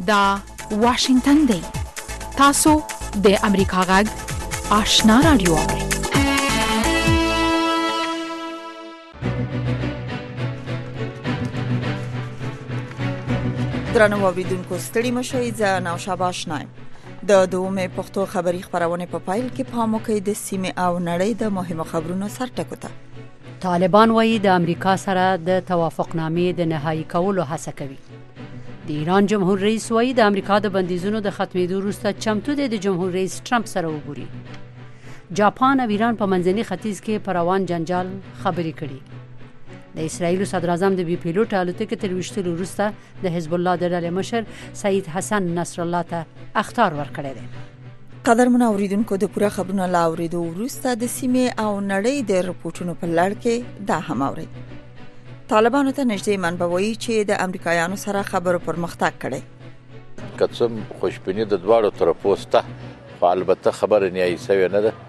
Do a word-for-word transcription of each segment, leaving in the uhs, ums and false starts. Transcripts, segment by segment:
دا واشنگتن دی. تاسو د امریکا غږ آشنا رادیو اورئ. درنو اوریدونکو ستړي مشئ، زه نوشابه آشنا یم. د دومې پښتو خبری خبرونه په پایل کې پام وکړئ د سیمه او نړۍ د مهمو خبرونو سرټکو ته. طالبان وایي د امریکا سره د توافقنامې د نهایی کولو هڅه کوي. د ایران جمهور رئیس وایي د امریکا د بندیزونو د ختمېدو وروسته چمتو دی د جمهور رئیس ټرمپ سره وګوري. جاپان او ایران په منځني ختیځ کې پر روان جنجال خبرې کړي. د اسرایل صدر اعظم د بي پیلوټ الوتکې تر وشتلو وروسته د حزب الله د ډلې مشر سید حسن نصر الله ته اخطار ورکړی دی. قدرمن اوریدونکو د پوره خبرونو لاوریدو وروسته د سیمه او نړۍ د رپورټونو په لړ کې دا هم اوري. طالبانو ته نږدې منبوي چې د امریکایانو سره خبرو پرمختګ کړي. کڅم خوشبینی د دواړو طرفو سته، خو البته خبره نیایي سوی نه ده.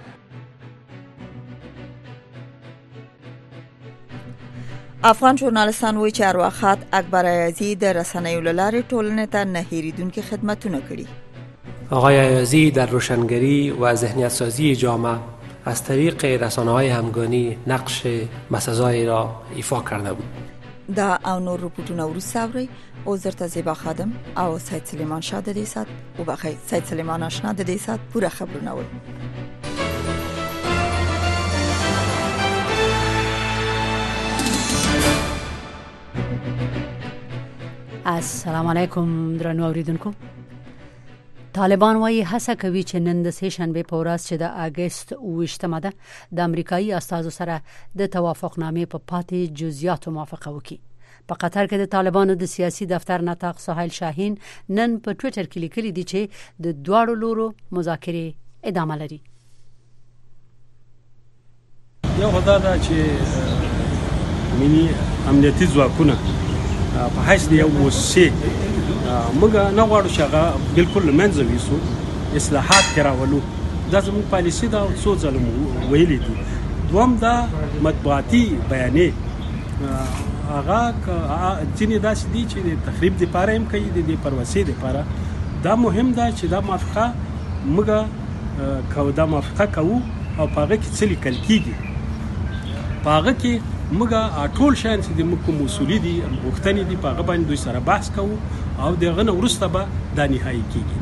افغان ژورنالستان وایي چې ارواښاد اکبر ایازي د رسنیو له لارې ټولنې ته نه هېریدونکي خدمتونه کړي. آقای ایازی در روشنگری و ذهنیت سازی جامعه از طریق رسانه‌های همگانی نقش بسزایی را ایفا کرده بود. دا او نور رپورټونه وروسته اورئ. او زرته زیبا خادم او سید سلیمان شاه د دې سات او بخیر سید سلیمان آشنا د دې سات پوره خبرونه ول. السلام علیکم درنو اوریدونکو. طالبان وایي هڅه کوي چې نن د سه شنبه په ورځ چې د اگست اوویشتمه ده د امریکایي استازو سره د توافقنامې په پاتې جزئیاتو موافقه وکړي. په قطر کې د طالبانو د سیاسي دفتر ناطق سهیل شاهین نن په ټوئیټر کې لیکلي دي چې د دواړو لورو مذاکرې ادامه لري. یو خدای دا چې ملي امنیتي ځواکونه په حیث د یو موسسې موږ نه غواړو چې هغه بالکل له منځه ویسو، اصلاحات کې راولو. دا زموږ پالیسي ده او څو ځله مو ویلي دي. دوم دا مطبوعاتي بیانې هغه ځینې داسې دي چې د تخریب دپاره هم کوي، د دې پروسې دپاره. دا مهم ده چې دا موافقه موږ دا موافقه کوو او په هغه کې څه لیکل کېږي. په هغه کې موږ ټول شیان چې د موږ کوم اصولي دي غوښتنې دي په هغه باندې دوی سره بحث کوو او دغه نه وروسته به دا نهایي کېږي.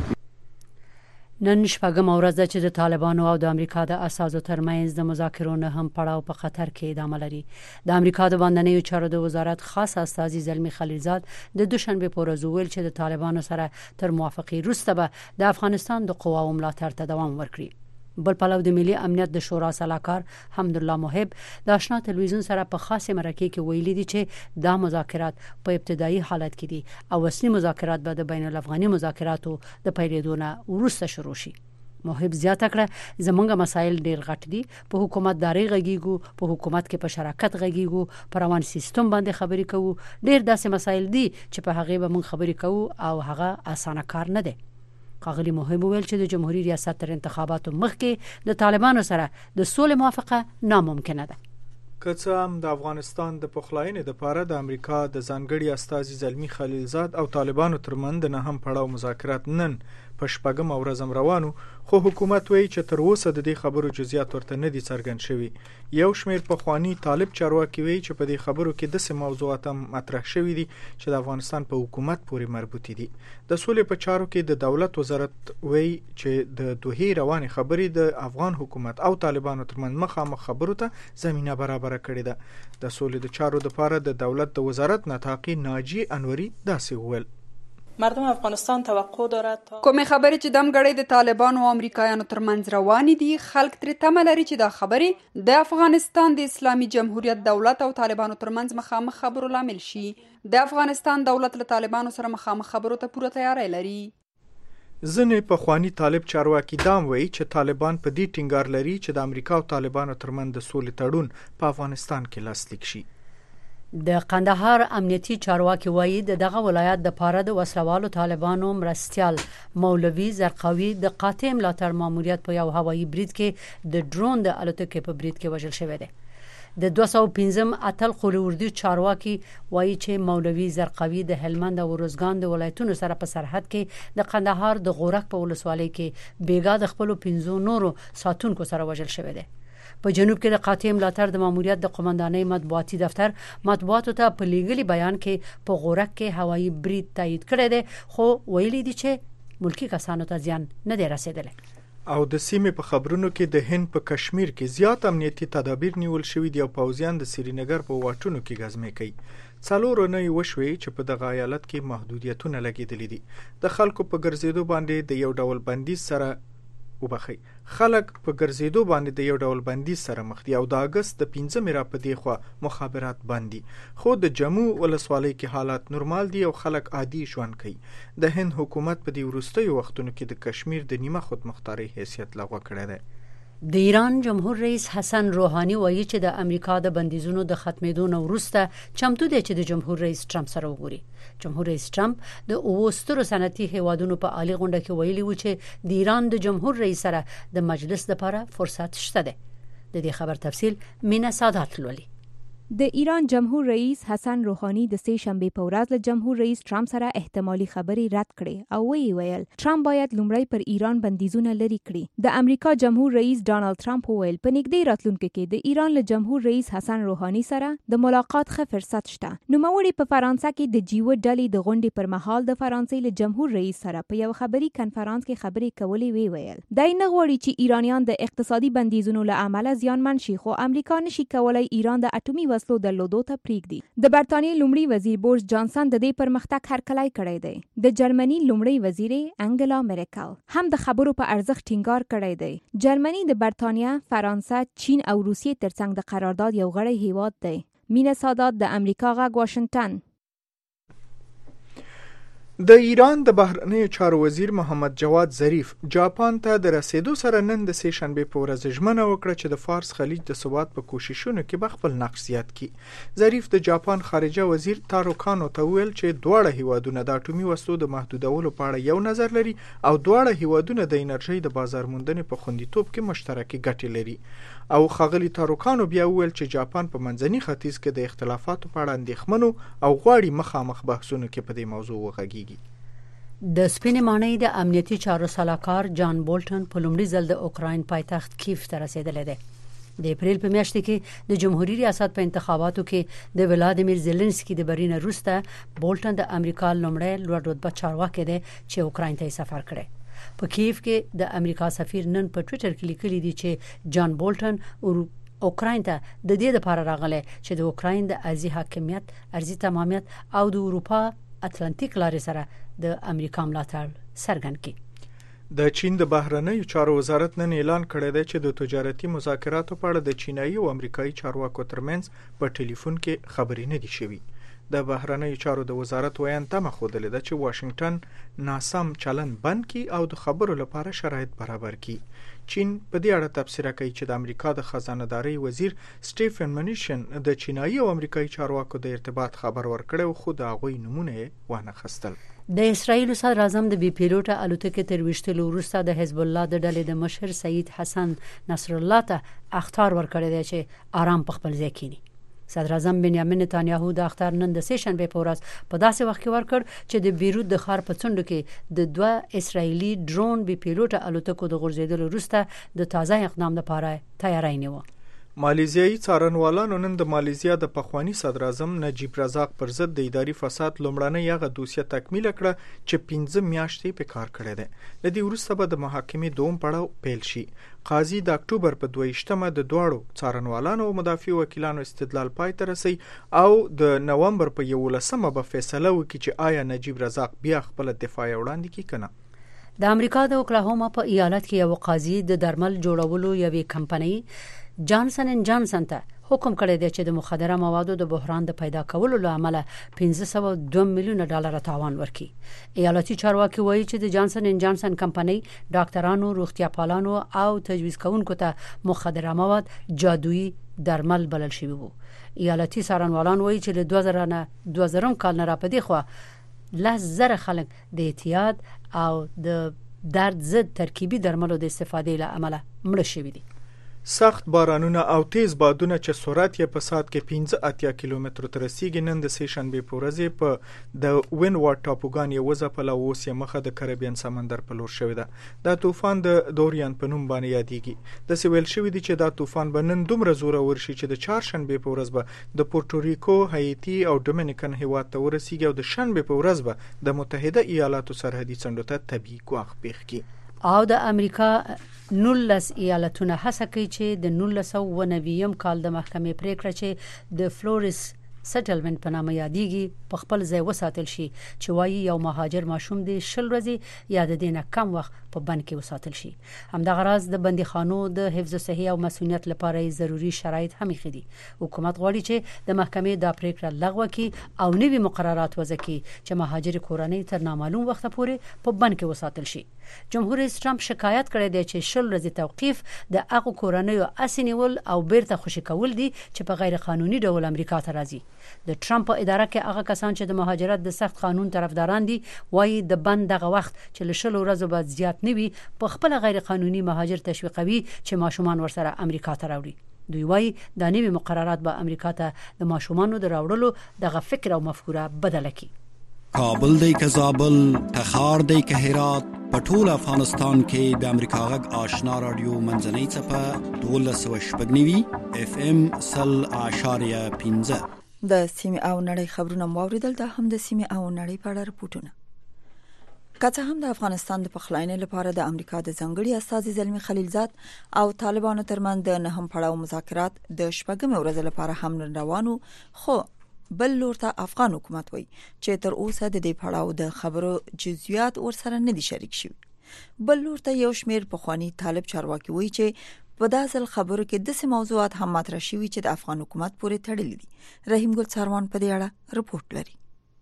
نن شپږمه ورځ ده چې د طالبانو او د امریکا د اساسو ترمنځ د مذاکرو نه هم پړاو په قطر کې ادامه لري. د امریکا د باندنیو چارو د وزارت خاص استازي زلمی خلیلزاد د دوشنبه په ورځ ویل چې د طالبانو سره تر موافقې وروسته به د افغانستان د قواو ملاتړ ته دوام ورکړي. بل پلو د ملي امنیت د شورا سلاکار حمدالله محب د آشنا تلویزیون سره په خاصه مرکه کې ویلي دي چې دا مذاکرات په ابتدایي حالت کې دي او اصلي مذاکرات به د بین الافغاني مذاکراتو د پیلېدو نه وروسته شروع شي. محب زیاته کړه زمونږ مسایل ډیر غټ دي، په حکومت داري غږیږو، په حکومت کې په شراکت غږیږو، په روان سیستم باندې خبرې کوو. ډیر داسې مسایل دي چې په هغه به موږ خبرې کوو او هغه اسانه کار نه دی. ښاغلي محب ویل چې د جمهوریت ریاست تر انتخاباتو مخکې د طالبانو سره د سولې موافقه ناممکنه ده. که څه هم د افغانستان د پخلاینې لپاره د امریکا د ځانګړي استازي زلمی خلیلزاد او طالبانو ترمنځ نه هم پړاو مذاکرات نن په شپږمه ورځ روانو، خو حکومت وایي چې تر اوسه د دې خبرو جزئیات ورته نه دي څرګند شوي. یو شمېر پخواني طالب چارواکي وایي چې په دې خبرو کې داسې موضوعات هم مطرح شوي دي چې د افغانستان په حکومت پورې مربوطي دي. د سولې په چارو کې د دولت وزارت وایي چې د دوحې روانې خبرې د افغان حکومت او طالبانو ترمنځ مخامخ خبرو ته زمینه برابره کړې ده. د سولې د چارو لپاره د دولت د وزارت ناطقي ناجی انوري داسې وویل: مردم افغانستان توقع دارد تا کومې خبرې چې دمګړې د طالبانو او امریکایانو ترمنځ روانې دي، خلک ترې تمه لري چې دا خبرې د افغانستان د اسلامي جمهوریت دولت او طالبانو ترمنځ مخامخ خبرو لامل شي. د افغانستان دولت له طالبانو سره مخامخ خبرو ته پوره تیاری لري. ځینې پخواني طالب چارواکي دام وایي چې طالبان په دې ټینګار لري چې د امریکا او طالبانو ترمنځ د سولې تړون په افغانستان کې لاسلیک شي. د قندهار امنیتي چارواکي وایي د دغه ولایت د پاره د وسلوالو طالبانو مرستيال مولوي زرقاوي د قاطع ملاتړ ماموریت په یو هوایي برید کې د ډرون د الوتکې په برید کې وژل شوی دی. د دوه سوه پنځم اتل قولوردي چارواکي وایي چې مولوي زرقوي د هلمند او روزګان د ولایتونو سره په سرحد کې د قندهار د غورک په ولسوالۍ کې بیګا د خپل پنځو نورو ساتونکو سره وژل شوی دی. په جنوب کې د قاطع ملاتړ د ماموریت د قومندانۍ مطبوعاتي دفتر مطبوعاتو ته په لیږلي بیان کې په غورک کې هوایي برید تایید کړی دی، خو ویلي دي چې ملکی کسانو ته زیان نه دی رسیدلی. او د سیمې په خبرونو کې د هند په کشمیر کې زیات امنیتي تدابیر نیول شوي دي او پوځیان د سرینګر په واټونو کې غزمې کوي. څلور اونۍ وشوي چې په دغه ایالت کې محدودیتونه لګېدلي دي. د خلکو په ګرځېدو باندې د یو ډول بندیز سره وبخي خلک په ګرځېدو باندې د یو ډول بندیز سره مخ دي او د اگست د پنځمې را په دی خوا مخابرات بندي، خو د جمو ولسوالۍ کې حالات نورمال دي او خلک عادي ژوند کوي. د هند حکومت په دې وروستیو وختونو کې د کشمیر د نیمه خودمختاري حیثیت لغوه کړی دی. د ایران جمهور رئیس حسن روحانی وایي چې د امریکا د بندیزونو د ختمېدو نه وروسته چمتو دی چې د جمهور رئیس ټرمپ سره وګوري. جمهور رئیس ټرمپ د اوو سترو صنعتي هیوادونو په عالی غونډه کې ویلي و چې د ایران د جمهور رئیس سره د مجلس لپاره فرصت شته دی. د دې خبر تفصیل مینا سادات لولي. د ایران جمهور رئیس حسن روحانی د سه شنبه په ورځ له جمهور رئیس ټرمپ سره احتمالي خبرې رد کړې او وی ویل ټرمپ باید لومړی پر ایران بندیزونه لري کړي. د امریکا جمهور رئیس ډانلډ ټرمپ ویل په نږدې راتلونکي کې د ایران له جمهور رئیس حسن روحانی سره د ملاقات ښه فرصت شته. نوموړي په فرانسه کې د جی اوه ډلې د غونډې پر مهال د فرانسې له جمهور رئیس سره په یو خبري کنفرانس کې خبرې کولې وی ویل دای نه غواړي چې ایرانیان د اقتصادي بندیزونو له امله زیانمن شي، خو امریکا نشي کولای ایران د اټومي وسلو درلودو ته پریږدي. د برتانیې لومړي وزیر بورس جانسن د دې پرمختګ هرکلی کړی دی. د جرمني لومړي وزیر انګلا میرکل هم د خبرو په ارزښت ټینګار کړی دی. جرمني د برتانیا، فرانسه، چین او روسیې ترڅنګ د قرارداد یو غړی هیواد دی. مینا سادات د امریکا غږ واشنگټن. د ایران د بهرنیو چارو وزیر محمد جواد ظریف جاپان ته د رسیدو سره نن د سه شنبه په ورځ ژمنه وکړه چې د فارس خلیج د ثبات په کوششونو کې به خپل نقش زیات کړي. ظریف د جاپان خارجه وزیر تارو کانو ته ویل چې دواړه هیوادونه د اټومي وسلو د محدودولو په اړه یو نظر لري او دواړه هیوادونه د انرژي د بازار موندنې په خوندیتوب کې مشترکې ګټې لري. او خغلی تارو کانو بیا ویل چې جاپان په منځني ختیځ کې د اختلافاتو په اړه اندېښمنو او غواړي مخامخ بحثونو کې په دې موضوع وغږیږي. د سپینې ماڼۍ د امنیتي چارو سلاکار جان بولټن په لومړي ځل د اوکراین پایتخت کیف ته رسیدلی دی. د اپریل په میاشت کې د جمهوریت ریاست په انتخاباتو کې د ولادیمیر زيلنسکي د برینه وروسته بولټن د امریکا لومړی لوړ رتبه چارواکي دی چې اوکراین ته سفر کړی. په کیف کې د امریکا سفیر نن په ټوئیټر کې لیکلي دي چې جان بولټن اوکراین ته د دې لپاره راغلی چې د اوکراین د ارضي حاکمیت، ارضي تمامیت او د اروپا اتلانتیک لارې سره د امریکا ملاتړ څرګند کړي. د چین د بهرنیو چارو وزارت نن اعلان کړی دی چې د تجارتي مذاکراتو په اړه د چینایي او امریکایي چارواکو ترمنځ په ټلیفون کې خبرې نه دي شوي. د بهرنیو چارو د وزارت ویان تمه ښودلې ده چې واشنگټن ناسم چلن بند کړي او د خبرو لپاره شرایط برابر کړي. چین په دې اړه تبصره کوي چې د امریکا د خزانه‌دارۍ وزیر سټیفن منیشن د چینایي او امریکایي چارواکو د ارتباط خبر ورکړی خو د هغوی نمونه یې وانه خستل. د اسرایل صدر اعظم د بي پیلوټه الوتکې تر وشتلو وروسته د حزب الله د ډلې د مشر سید حسن نصر الله ته اخطار ورکړی دی چې آرام په خپل ځای کینی. صدر اعظم بنیامین نتانیاهو د اختر نن د سه شنبه په ورځ په داسې وخت کې ورکړ چې د بیروت د ښار په څنډو کې د دوه اسرایلی ډرون بي پیلوټه الوتکو د غورځېدلو وروسته د تازه اقدام لپاره تیاری نیوه. مالیزیایي څارنوالانو نن د مالیزیا د پخوانی صدر اعظم نجیب رزاق پر ضد د اداري فساد لومړنۍ هغه دوسیه تکمیل کړه چې پنځه میاشتې په کار کړی دی. له دې وروسته به د محاکمې دوم پړاو پیل شي. قاضي د اکتوبر په دویشتمه د دواړو څارنوالانو او مدافع وکیلانو استدلال پای ته رسي او د نومبر په یولسمه به فیصله وکړي چې آیا نجیب رزاق بیا خپل دفاع وړاندې کوي کنه. د امریکا د اوکلاهوما په ایالت کې یو قاضي د درمل جوړولو یوې کمپنۍ جانسن ان جانسن ته حکم کړی دی چې د مخدره موادو د بحران د پیدا کولو لامل پنځه سوه دوه میلیونه ډالر تاوان ورکړي. ایالتي چارواکي وایي چې د جانسن ان جانسن کمپنۍ ډاکټرانو، روغتیا پالانو او تجویز کوونکو ته مخدره مواد جادویي درمل بلل شوي وو. ایالتي څارنوالان وایي چې له دوه زره نه دوه زرم کال نه راپدې خو لس زره خلک د اعتیاد او د درد ضد ترکیبي درملو د استفادې له امله مړه شوي دي. سخت بارانونه او تیز بادونه چې سرعت یې په ساعت کې پنځه اتیا کیلومترو ته رسیږي نن د سې شنبې په ورځ په د وینوارډ ټاپوګان یې وځپله او اوس یې مخه د کریبین سمندر په لور شوې ده. دا طوفان د دوریان په نوم باندې یادېږي. داسې ویل شوي دي چې دا طوفان به نن دومره زورور شي چې د چهارشنبې په ورځ به د پورټوریکو، هایتي او ډومینیکن هیواد ته ورسیږي او د شنبې په ورځ به د متحده ایالاتو سرحدي څنډو ته طبیعي ګواښ پیښ کړي. او د امریکا نولس ایالتونه هڅه کوي چې د نولس سوه اوه نوي کال د محکمې پریکړه چې د فلورس سټلمنت په نامه یادېږي په خپل ځای وساتل شي چې وایي یو مهاجر ماشوم د شل ورځې یا د دې نه کم وخت په بند کې وساتل شي. همدغه راز د بندیخانو د حفظ صحي او مسؤلیت لپاره ضروري شرایط هم ایښي دي. حکومت غواړي چې د محکمې دا پریکړه لغوه کړي او نوي مقررات وضع کړي چې مهاجر کورنۍ تر نامعلوم وخت پورې په بند کې وساتل شي. جمهور رئیس ټرمپ شکایت کړی دی چې شل ورځې توقیف د هغو کورنیو اسې نیول او بیرته خوشي کول دي چې په غیر قانوني ډول امریکا ته راځي. د ټرمپ په اداره کې هغه کسان چې د مهاجرت د سخت قانون طرفداران دي وایي د بند دغه وخت چې له شلو ورځو بعد زیات نه وي په خپل غیر قانوني مهاجر تشویقوي چې ماشومان ورسره امریکا ته راوړي. دوی وایي دا نوي مقررات به امریکا ته د ماشومانو د راوړلو دغه فکر او مفکوره بدله کړي. کابل دی که زابل، تخار دی که هرات، په ټول افغانستان کې د امریکا غږ آشنا رادیو منځنۍ څپه دولس سوه شپږ نوي اف ام سل اعشاریه پنځه. د سیمې او نړۍ خبرونه مو اوریدل. دا هم د سیمې او نړۍ په اړه رپورټونه. که څه هم د افغانستان د پخلاینې لپاره د امریکا د ځانګړي استازي زلمي خلیلزاد او طالبانو ترمنځ د نهم پړاو مذاکرات د شپږمې ورځې لپاره هم روانو، خو بل لور ته افغان حکومت وایي چې تر اوسه د دې پړاو د خبرو جزئیات ورسره نه دي شریک شوي. بل لور ته یو شمېر پخواني طالب چارواکي وایي چې په داسې خبرو کې داسې موضوعات هم مطرح شوي چې د افغان حکومت پورې تړلي دي. رحیم ګل څاروان په دې اړه رپورټ لري.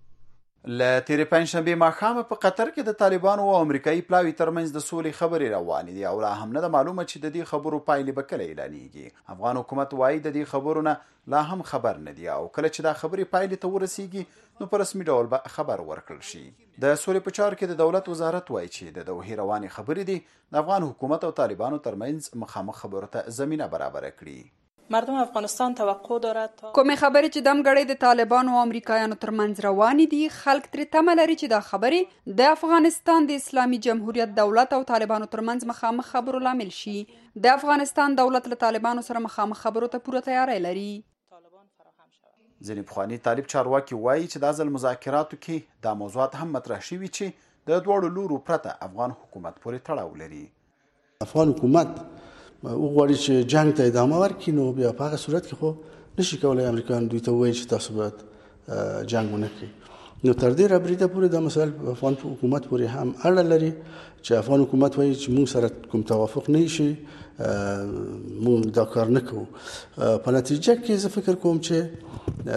له تیرې پنجشنبې ماښامه په قطر کې د طالبانو او امریکایي پلاوي ترمنځ د سولې خبرې روانې دي او لا هم نه ده معلومه چې د دې خبرو پایلې به کله اعلانېږي. افغان حکومت وایي د دې خبرو نه لا هم خبر نه دي او کله چې دا خبرې پایلې ته ورسیږي نو په رسمي ډول به خبر ورکړل شي. د سولې په چارو کې د دولت وزارت وایي چې د دوحې روانې خبرې دي د افغان حکومت او طالبانو ترمنځ مخامخ خبرو ته زمینه برابره کړي. مردم افغانستان توقع دارد تا کومې خبرې چې دمګړې د طالبانو او امریکایانو ترمنځ روانې دي، خلک ترې تمه لري چې دا خبرې د افغانستان د اسلامي جمهوریت دولت او طالبانو ترمنځ مخامخ خبرو لامل شي. د افغانستان دولت له طالبانو سره مخامخ خبرو ته پوره تیاری لري. ځینې پخواني طالب چارواکي وایي چې د ځل مذاکراتو کې دا موضوعات هم مطرح شوي چې د دواړو لورو پرته افغان حکومت پورې تړاو لري. افغان حکومت وغواړي چې جنگ ته ادامه ورکړي نو بیا په هغه صورت کې خو نشي کولی امریکایان دوی ته ووایي چې تاسو باید جنګ ونه کړئ. نو تر دې رابریده پورې دا مسایل په افغان حکومت پورې هم اړه لري چې افغان حکومت وایي چې موږ سره کوم توافق نه شي موږ دا کار نه کوو. په نتیجه کې زه فکر کوم چې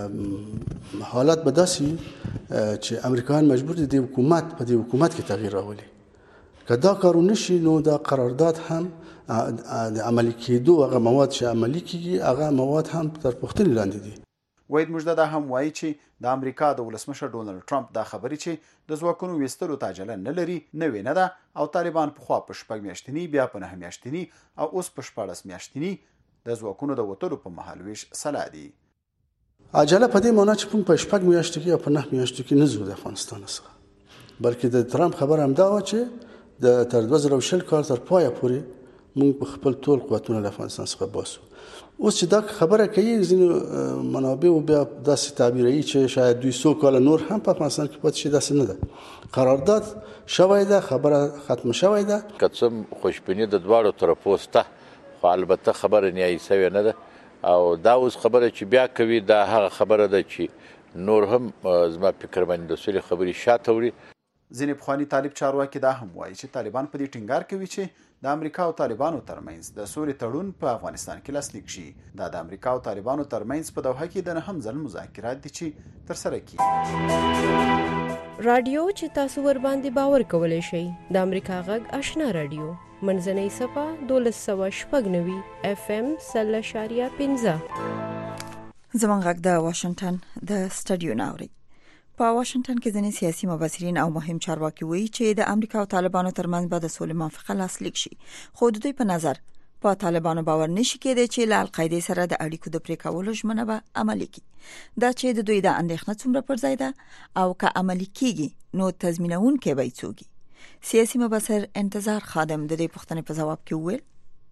حالات به داسې چې امریکایان مجبور دي د حکومت په دې حکومت کې تغییر راولي. که دا کارو نشي نو دا قرارداد هم د عملي کېدو هغه مواد چې عملي کېږي هغه مواد هم تر پوښتنې لاندې دي. وحید مژده هم وایي چې د امریکا د ولسمشر ډونالډ ټرمپ دا خبرې چې د ځواکونو ویستلو ته عجله نه لري نوې نه ده او طالبان پخوا په شپږ میاشتني بیا په نهه میاشتني او اوس په شپاړس میاشتني د ځواکونو د وتلو په مهال ویش سلا دي. عجله په دې معنا چې په شپږ میاشتو کې او په نهه میاشتو کې نه ځو د افغانستان څخه، بلکې د ټرمپ خبر هم دا و چې د تر دوه زره شل کال تر پایه پورې موږ په خپل ټول قوتونه له افغانستان څخه باسو. اوس چې دا خبره کوي ځینې منابع بیا داسې تعبیروي چې شاید دوی څو کاله نور هم په افغانستان کې پاتې شي. داسې نه ده، قرارداد شوی ده، خبره ختم شوی ده. که څه خوشبیني د دواړو طرفو شته خو البته خبره نیایي سوې نه ده او دا اوس خبره چې بیا کوي دا هغه خبره ده چې نور هم زما فکر باندې د سولې خبرې شاته وړي. ځینې پخواني طالب چارواکي دا هم وایي چې طالبان په دې ټینګار کوي چې د امریکا او طالبانو ترمنځ د سولې تړون په افغانستان کې لاسلیک شي. دا د امریکا او طالبانو ترمنځ په دوحه کې د نهم ځل مذاکرات دي چې ترسره کیږي. رادیو چې تاسو ور باندې باور کولای شئ د امریکا غږ آشنا رادیو منځنۍ صفه دولس سوه شپږ نوي اف ام سل اعشاریه پنځه. زموږ غږ د واشنگټن د سټډیو ناوري. په واشنگټن کې ځینې سیاسي مبصرین او مهم چارواکي وایي چې د امریکا او طالبانو ترمنځ به د سولې موافقه لاسلیک شي، خو د دوی په نظر په طالبانو باور نشي کېدای چې له القاعده سره د اړیکو د پرې کولو ژمنه به عملي کړي. دا چې د دوی د اندېښنه څومره پر ځای ده او که عملي کیږي نو تضمینونکي به څوک. سیاسي مبصر انتظار خادم د دې پوښتنې په جواب کې وویل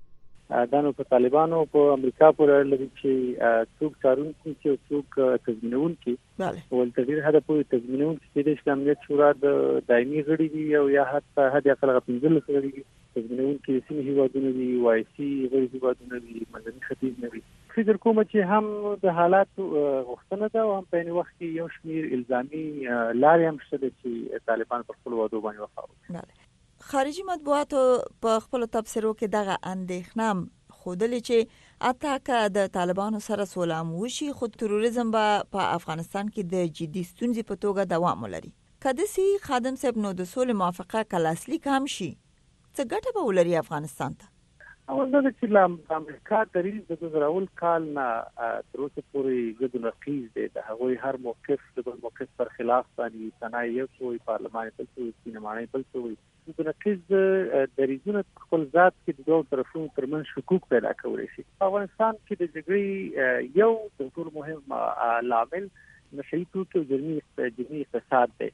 دا نو په طالبانو په امریکا پورې لري چې څوک چارونکي چې څوک تضمینونکي ول تدیر هدا په تضمینونکي د اسلامیت شورا د دایمي غړي دي او یا حتی هدا خلک پنځل غړي دي تضمینونکي سیمه هیوادونه دي وای سي غړي هیوادونه دي مدني ختیځ نه وي. فکر کوم چې هم د حالات غوښتنه ده او هم په وخت کې یو شمیر الزامي لارې هم شته چې طالبان پر خپل وعده باندې وفا. خارجي مطبوعاتو په خپل تفسیرو کې دغه اندېښنه خودلې چې اتاکه د طالبانو سره سولام وشي خو تروریزم به په افغانستان کې د جدي ستونزې په توګه دوام ولري. کدسي خادم صاحب نو د سولې موافقه کلاسلیک هم شي څه ګټه به ولري افغانستان ته؟ او دا چې د امریکا دریځ د دوه زره اول کال نه تر اوسه پورې ګډ نقیز دی د هغوی هر موقف د بل موقف پر خلاف باندې تنای یو څوی پارلمان ته څوی سینمانه بل څوی د نقیز دریځونه خپل ذات کې د دوه طرفونو ترمنځ شکوک پیدا کوي شي. افغانستان کې د جګړې یو د ټول مهم لامل نشئی توکي او جرمي اقتصاد دی.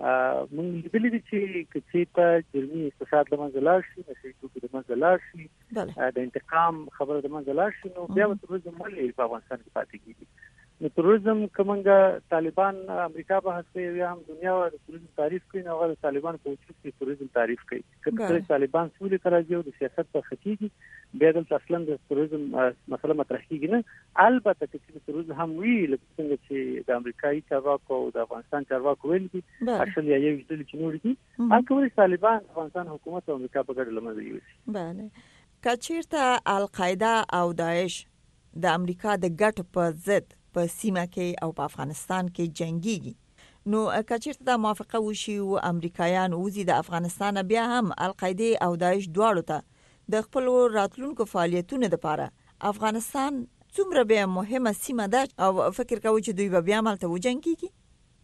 مونږ لیدلې دي چې کچې ته جرمي اقتصاد د منځ لاړ شي نشئی توکي د منځ لاړ شي د انتقام خبره د منځ لاړ شي نو بیا به تروریزم ولې په افغانستان کې پاتې کیږي. نو تروریزم کومنګ طالبان امریکا به هڅه یا هم دنیا د تروریزم تعریف کوي نو هغه طالبان په وجود کې تروریزم تعریف کوي. کله طالبان سولې تراځي او د سیاست په خکېږي بیا د اصلا د تروریزم مسله مطرح کیږي نه. البته چې تروریزم هم وی لکه څنګه چې د امریکایي چارواکو او د افغانستان چارواکو ویل دي اصل یا یو ډول چې نور دي هغه طالبان افغانستان حکومت او امریکا په ګډه لمنځه یوسي. بله کچیرته القاعده او داعش د امریکا د ګټ په ضد په سیمه کې او په افغانستان کې جنگيږي نو کچیرته د موافقه وشي او امریکایان وزي د افغانستان بیا هم القاعده او داعش دواړو ته د خپل راتلونکو فعالیتونو لپاره افغانستان څومره به مهمه سیمه ده او فکر کوي چې دوی به بیا ملته وجنګيږي.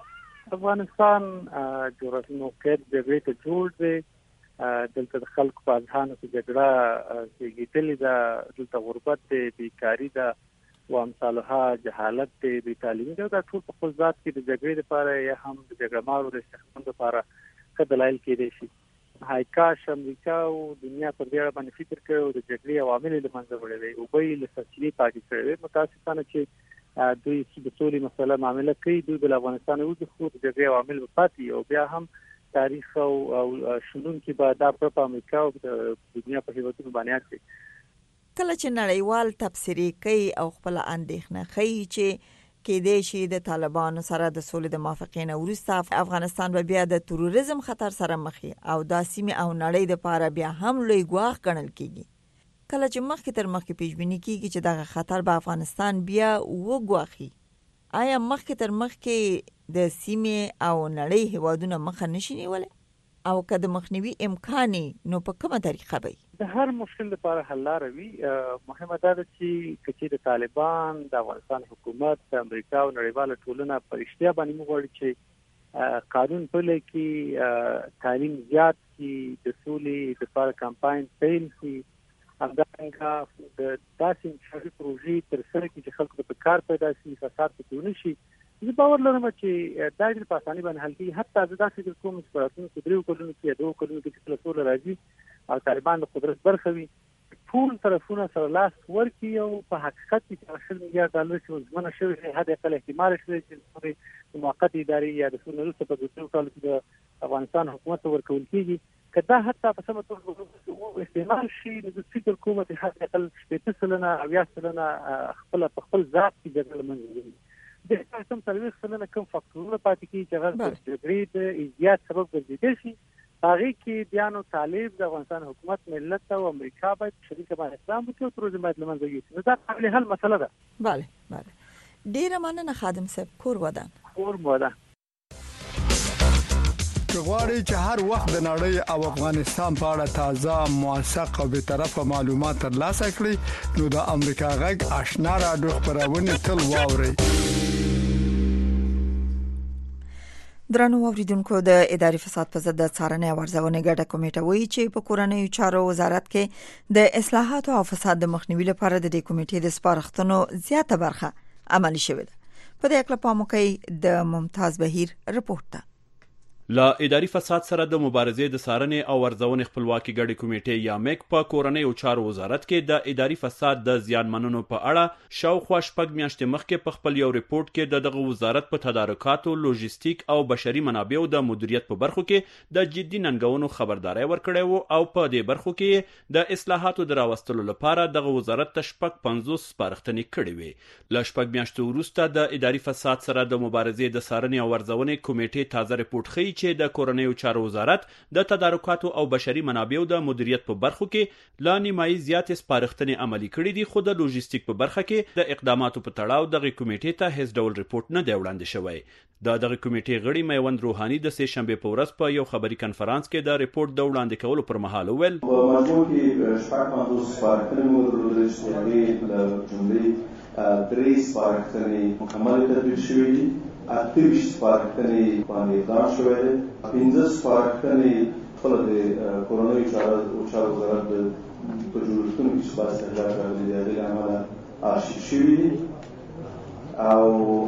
افغانستان جغرافیایي موقعیت د جګړې ته جوړ دی دلته د خلکو په ځان کې جګړه کېږي د دلته غربت دی بیکاری ده و امثالها جهالت دی بې تعلیمي دا ټول په خپل ذات کې د جګړې لپاره یا هم د جګړه مارو د استخدام لپاره څه دلایل کېدای شي. هایکاش امریکا او دنیا پر دې اړه باندې فکر کوي او د جګړې عوامل له منځه وړي دی او به له سرچینې پاتې کړي. متاسفانه چې دوی د سولې مسله معامله کوي دوی د افغانستان او د خو د جګړې عوامل پاتې او بیا هم تاریخ او شنون کې به دا پر امریکا او د دنیا په هیوادونو باندې اچي. کله چې نړیوال تبصرې کوي او خپل اندېښنه ښیي چې کېدای شي د طالبانو سره د سولې د موافقې وروسته افغانستان به بیا د تروریزم خطر سره مخ او د سیمې او نړۍ لپاره بیا هم لوی ګواښ ګڼل کیږي. کله چې مخکې تر مخکې پیشبیني کیږي چې دغه خطر به افغانستان بیا وګواخي آیا مخکې تر مخکې د سیمې او نړۍ هیوادونه مخه نشي نیولای او که د مخنیوي امکاني نو په کومه طریقه به د هر مشکل لپاره حل لاره وي. مهمه ده چې کچې د طالبان د افغانستان حکومت د امریکا او نړیواله ټولنه په رښتیا باندې موږ چې قانون پلي کې تعلیم زیات کی د سولې لپاره کمپاین پیل کی همدارنګه د داسې شخصي پروژې تر سره کې چې خلکو ته کار پیدا شي فساد پکې نشي. زه باور لرم چې دا د پاساني باندې حل کیږي. حتی د داسې کوم سپارښتنو کې درو کلونو کې دوه کلونو کې چې ټول راځي او طالبان د قدرت برخه وي ټول طرفونه سره لاس ورکړي او په حقیقت کې چې میلیارډ ډالر چې زمونه شوی هدا اقل احتمال شته چې موقت اداري یا د سونل څخه په دوه کال کې د افغانستان حکومت ورکول کیږي کدا حتی په سم توګه استعمال شي د فکر حکومت هدا اقل شپږ سلنه او یا سلنه خپل په خپل ذات کې جګړه منځوي د تاسو سره سلنه کوم فاکتورونه پاتې کیږي چې هغه د جګړې د ایجاد سبب ګرځیدل شي هغه کې بیانو طالب د افغانستان حکومت ملت او امریکا باید شریک باندې اقدام وکړي او تروریزم باید لمنځه یوسي. دا قابل حل مسله ده. bale bale ډیره مننه خادم صاحب. کور ودان کور ودان غواړي چې هر وخت د نړۍ او افغانستان په اړه تازه موثق او به طرفه معلومات ترلاسه کړئ نو د امریکا غږ آشنا رادیو خبرونه تل واورئ. درنو اوریدونکو، د اداري فساد په ضد د څارنې او ارزونې ګډه کمیټه وایي چې په کورنیو چارو وزارت کې د اصلاحاتو او فساد د مخنیوي لپاره د دې کمیټې د سپارښتنو زیاته برخه عملي شوې ده. په دې اړه پام وکړئ د ممتاز بهیر رپورټ ته. لا اداري فساد سره د مبارزې د څارنې او ارزونې خپلواکي ګډې کمیټې یا میک په کورنیو چارو وزارت کې د اداري فساد د زیانمنونو په اړه شاوخوا شپږ میاشتې مخکې په خپل یو ریپورت کې د دغه وزارت په تدارکاتو، لوجستیک او بشري منابعو د مدیریت په برخو کې د جدي ننګونو خبرداري ورکړې وو او په دې برخو کې د اصلاحاتو د راوستلو لپاره دغه وزارت ته شپږ پنځوس سپارښتنې کړې وې. له شپږ میاشتو وروسته د اداري فساد سره د مبارزې د څارنې او ارزونې کمیټې تازه ریپورت ښیي چې د کورنیو چارو وزارت د تدارکاتو او بشري منابعو د مدیریت په برخو کې لا نیمایي زیاتې سپارښتنې عملي کړې دي، خو د لوجستیک په برخه کې د اقداماتو په تړاو دغه کمیټې ته هیڅ ډول ریپورت نه دی وړاندې شوی. د دغه کمیټې غړي میوند روحاني د سه شنبه په ورځ په یو خبري کنفرانس کې د ریپورت د وړاندې کولو پر مهال وویل: په مجموع کې شپږ پنځوس سپارښتنې مو درلودې چې هغې له جملې درې سپارښتنې مکمل تطبیق شوي دي، اته ویشت سپارښتنې باندې اقدام شوی دی، پنځه سپارښتنې خپله د کورنیو چارو وزارت په جوړښتونو کې چې باعث اخلاق راغلي دي هغې له امله آرشیف شوي دي، او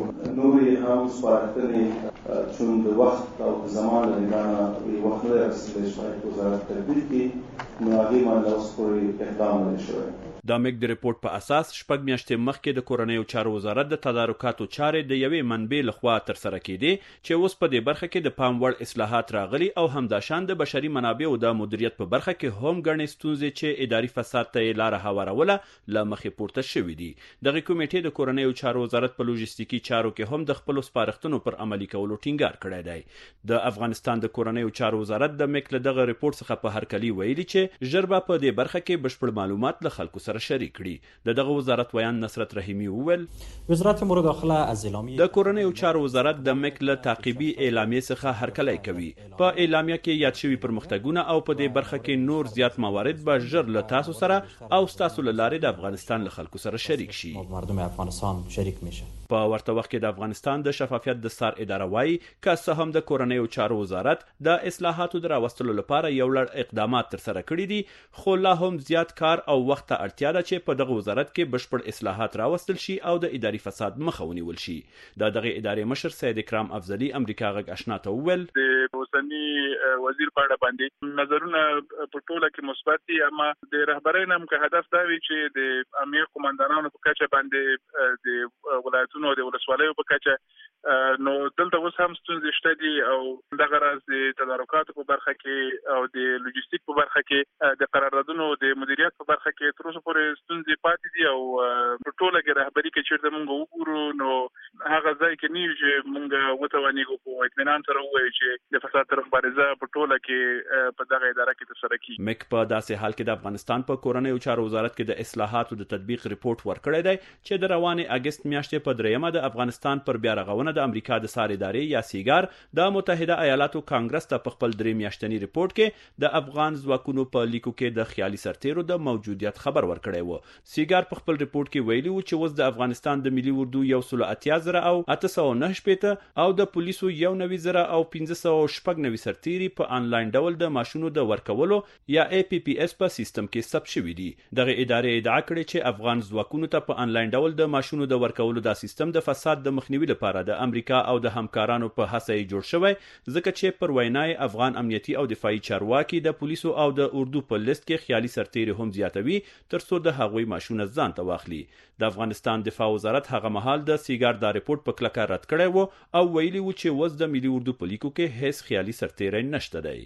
نورې هم سپارښتنې چون د وخت او د زمان له نګاه وخت نه دی رسېدلی چې باید وزارت تطبیق کړي، نو هغې باندې اوس پورې اقدام نه دی شوی. د میک د ریپورت په اساس شپږ میاشتې مخکې د کورنیو چارو وزارت د تدارکاتو چارې د یوې منبع لخوا ترسره کېدې چې اوس په دې برخه کې د پام وړ اصلاحات راغلي او همداشان د بشري منابعو د مدیریت په برخه کې هم ګڼې ستونزې چې اداري فساد ته یې لاره هواروله له مخې پورته شوي دي. دغه کمیټې د کورنیو چارو وزارت په لوجستیکي چارو کې هم د خپلو سپارښتنو پر عملي کولو ټینګار کړی دی. د افغانستان د کورنیو چارو وزارت د میک له دغه ریپورت څخه په هرکلي ویلي چې ژر به په دې برخه کې بشپړ معلومات له خلکو سره شریک کړي. د دغه وزارت ویان نصرت رحیمی وویل: وزارت امور داخله از اعلامیه د کورنیو چارو وزارت د میک له تعقیبي اعلامیې څخه هرکلی کوي. په اعلامیه کې یاد شوي پرمختګونه او په دې برخه کې نور زیات موارد به ژر له تاسو سره او ستاسو له لارې د افغانستان له خلکو سره شریک شي. مردم افغانستان شریک میشه. په ورته وخت کې د افغانستان د شفافیت د سار اداره وایي که څه هم د کورنیو چارو وزارت د اصلاحاتو د راوستلو لپاره یو لړ اقدامات ترسره کړي دي، خو لا هم زیات کار او وخت ته اړتیا ده چې په دغه وزارت کې بشپړ اصلاحات راوستل شي او د اداري فساد مخه ونیول شي. د دغه ادارې مشر سید اکرام افضلي امریکا غږ آشنا ته وویل: د اوسني وزیر په اړه باندې نظرونه په ټوله کې مثبت دي، اما د رهبرۍ نه هم که هدف دا وي چې د امیر قومندانانو په کچه باندې د ولایتونو او د ولسوالیو په کچه، نو دلته اوس هم ستونزې شته دي او دغه راز د تدارکاتو په برخه کې او د لوجستیک په برخه کې د قراردادونو د مدیریت په برخه کې تر اوسه پورې ستونزې پاتې دي او په ټوله کې رهبري کې چیرته مونږ وګورو نو هغه ځای کې نه چې مونږ وتوانیږو په اطمینان سره ووایو چې د فساد طرف مبارزه په ټوله کې په دغه اداره کې ترسره کیږي. میک په داسې حال کې د افغانستان په کورنیو چارو وزارت کې د اصلاحاتو د تطبیق ریپورت ورکړی دی چې د روانې اگست میاشتې په دریمه د افغانستان پر بیا رغونه د امریکا د سار ادارې یا سیګار د متحده ایالاتو کانګرس ته په خپل درې میاشتنی ریپورت کې د افغان ځواکونو په لیکو کې د خیالي سرتیرو د موجودیت خبر ورکړی و. سیګار په خپل ریپورت کې ویلي و چې اوس د افغانستان د ملي اردو یو سل اتیا زره او اته سوه نهه شپېته او د پولیسو یو نوي زره او پنځه سوه شپږ نوي سرتیري په انلاین ډول د ماشونو د ورکولو یا ای پی پی اس په سیستم کې ثبت شوي دي. دغه ادارې ادعا کړې چې افغان ځواکونو ته په انلاین ډول د ماشونو د ورکولو دا سیستم د فساد د مخنیوي لپاره د امریکا او د همکارانو په هڅه یې جوړ شوی، ځکه چې پر وینای افغان امنیتي او دفاعي چارواکي د پولیسو او د اردو په لیست کې خیالي سرتیري هم زیاتوي ترڅو د هغوی ماشونه ځان ته واخلي. د افغانستان دفاع وزارت هغه مهال د سیګار دا ریپورت په کلکه رد کړی و او ویلي و چې اوس د ملي اردو په لیکو کې هیڅ خیالي سرتیری نشته دی.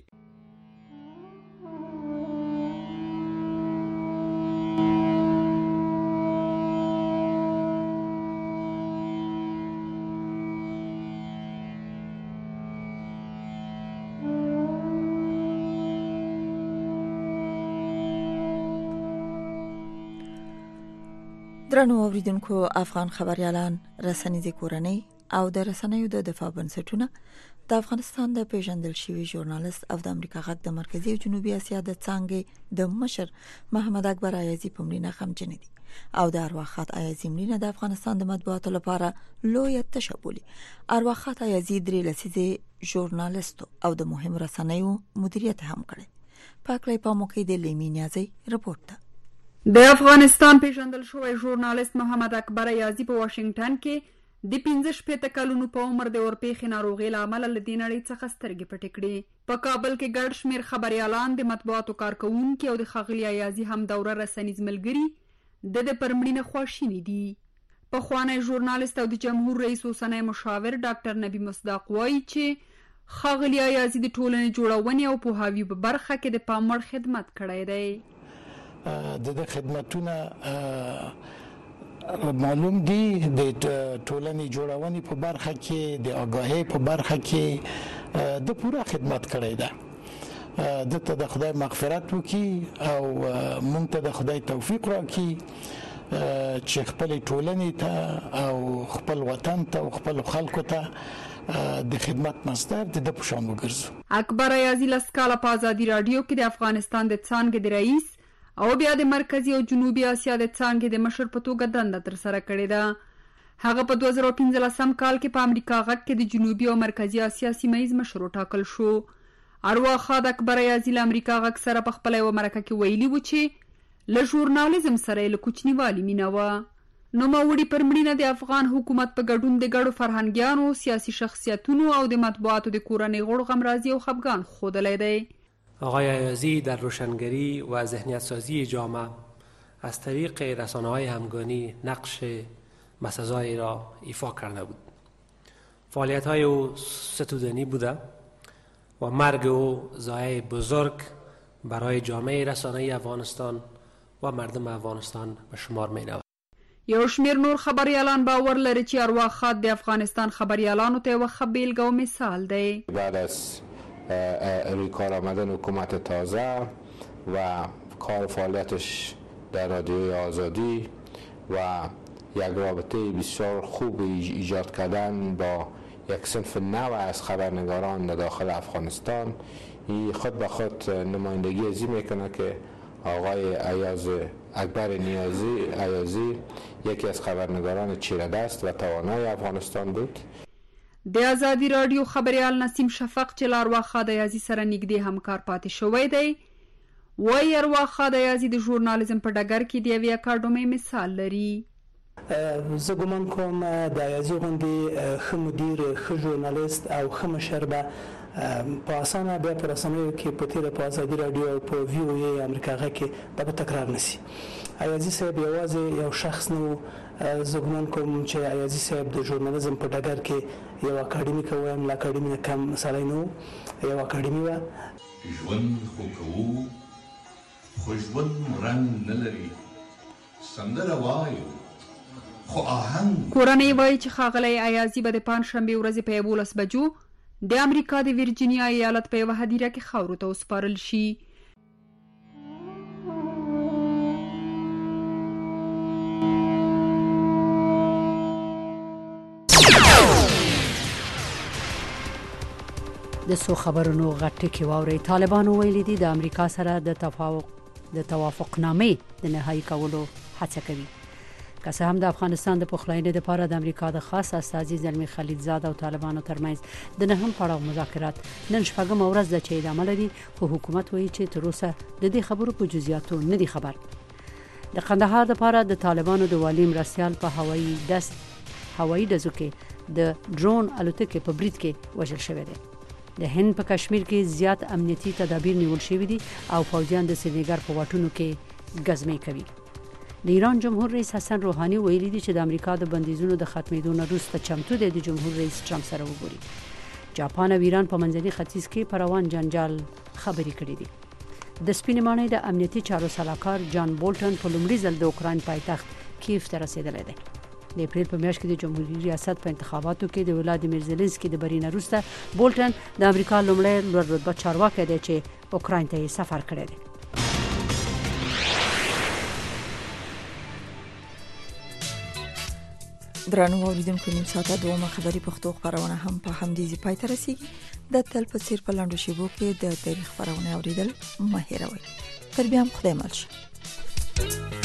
درنو اوریدونکو، افغان خبريالان، رسنیزې کورنۍ او د رسنیو د دفاع بنسټونه د افغانستان د پیژندل شوي ژورنالیست او د امریکا غږ د مرکزي او جنوبي اسیا د څانګې د مشر محمد اکبر ایازي په مړینه غمجن دي او د ارواښاد ایازي مړینه د افغانستان د مطبوعاتو لپاره لویه تشه بولي. ارواښاد ایازي درې لسیزې ژورنالیستو او د مهم رسنیو مدیریت هم کړي. پاکلای په موقع د لیمینیازي رپورت. د افغانستان پیژندل شوی ژورنالیست محمد اکبر یازی په واشنگټن کې د پنځه شپېته کلونو په عمر د اورپېښې ناروغۍ له امله له دې نړۍ څخه سترګې پټې کړې. په کابل کې ګډ شمېر خبریالان، د مطبوعاتو کارکوونکي او د ښاغلي یازي همدوره رسنیز ملګري د ده پر مړینه خواشیني دي. پخوانی ژورنالیست او د جمهور رئیس اوسنی مشاور ډاکټر نبی مصداق وایي چې ښاغلي یازي د ټولنې جوړونې او پوهاوي په برخه کې د پام وړ خدمت کړی دی. د خدمتونه معلوم دي د ټولنې جوړونې په برخه کې، د آگاهۍ په برخه کې د پوره خدمت کړی ده. د ته د خدای مغفرت وکړي او مونږ ته د خدای توفیق راکړي چې خپل ټولنې ته او خپل وطن ته او خپل خلکو ته د خدمت مصدر د د پوشان وګرځو. اکبر یازي لس کاله په ازادي رادیو کې د افغانستان د څانګې د رئیس او بیا د مرکزی او جنوبي اسیا د څانګې د مشر په توګه دنده ترسره کړې ده. هغه په دوه زره پنځلسم کال کې په امریکا غږ کې د جنوبي او مرکزی اسیا سیمه‌ییز مشر وټاکل شو. ارواښاد اکبر یازي له امریکا غږ سره په خپله یوه مرکه کې ویلي و چې له ژورنالیزم سره یې له کوچنیوالي مینه وه. نوموړي پر مړینه د افغان حکومت په ګډون د ګډو فرهنګیانو، سیاسي شخصیتونو او د مطبوعاتو د کورنۍ غړو غمرازي او خفګان ښودلی دی. آقای یازی در روشنگری و ذهنیت سازی جامعه از طریق رسانه‌های همگانی نقش بسزایی را ایفا کرده بود. فعالیت‌های او ستودنی بوده و مرگ او ضایعه بزرگ برای جامعه رسانه‌ای افغانستان و مردم افغانستان به شمار می‌رود. یو شمیر نور خبریالان باور لري چې ارواښاد د افغانستان خبریالانو ته یوه ښه بیلګه او مثال دی. بعد از روی کار آمدن حکومت تازه و کار فعالیتش در رادیوی آزادی و یک رابطه بسیار خوب ایجاد کردن با یک صنف نو از خبرنگاران در داخل افغانستان، این خود به خود نمایندگی ازی میکنه که آقای ایاز اکبر نیازی ایازی یکی از خبرنگاران چیره‌دست و توانای افغانستان بود. د ازادي رادیو خبریال نسیم شفق چې له ارواښاد یازي سره نږدې همکار پاتې شوی دی وایي ارواښاد یازي د ژورنالیزم په ډګر کې د یوې اکاډمۍ مثال لري. زه ګومان کوم د یازي غوندې ښه مدیر، ښه ژورنالیست او ښه مشر به په اسانه بیا په رسنیو کې په تېره په ازادي رادیو او په وي او ای امریکا غږ کې دا به تکرار نشي. یازي صاحب یوازې یو شخص نه و، زه ګومان کوم چې یازي صاحب د ژورنالیزم په ډګر کې یو اکاډمي که وایم له اکاډمي نه کم سړی نه و، یو اکاډمي وه. ژوند خو کوو خو ژوند رنګ نه لري، سندره وایو خو آهنګ. کورنۍ وایي چې ښاغلی ایازي به د پنجشنبې ورځې په یولس بجو د امریکا د ویرجینیا ایالت په یوه هدیره کې خاورو ته وسپارل شي. د څو خبرونو غټ ټکي واورئ. طالبانو ویلي دي د امریکا سره د توافق د توافقنامې د نهایی کولو هڅه کوي. که څه هم د افغانستان د پخلاینې لپاره د امریکا د خاص استازي زلمی خلیلزاد او طالبانو ترمنځ د نهم پړاو مذاکرات نن شپږمه ورځ ده چې ادامه لري، خو حکومت وایي چې تر اوسه د دې خبرو په جزئیاتو نه دي خبر. د قندهار لپاره د طالبانو د والي مرستیال په هوایي دست هوایي ډزو کې د ډرون الوتکې په برید کې وژل شوی دی. د هند په کشمیر کې زیات امنیتي تدابیر نیول شوي دي او فوجیان د سرینګر په واټونو کې ګزمې کوي. د ایران جمهور رئیس حسن روحاني ویلي دی چې د امریکا د بندیزونو د ختمېدو نه وروسته چمتو دی د جمهور رئیس ټرمپ سره وګوري. جاپان او ایران په منځني ختیځ کې په روان جنجال خبرې کړې دي. د سپینې ماڼۍ د امنیتي چارو سلاکار جان بولټن په لومړي ځل د اوکراین پایتخت کیف ته رسیدلی دی. د اپریل په میاشت کې د جمهوریت ریاست په انتخاباتو کې د ولادیمیر زيلنسکي د بری نه وروسته بولټن د امریکا لومړی لوړ رتبه چارواکی دی چې اوکراین ته سفر کړی دی. درنو اوریدونکو، نیم ساعته دومره خبري پښتو خبرونه هم په همدې پای ته رسیدي. د تل په څیر په لاندو شیبو کې د تاریخ خبرونه اوریدل مه هیروئ. تر بیا هم خدای مل شه.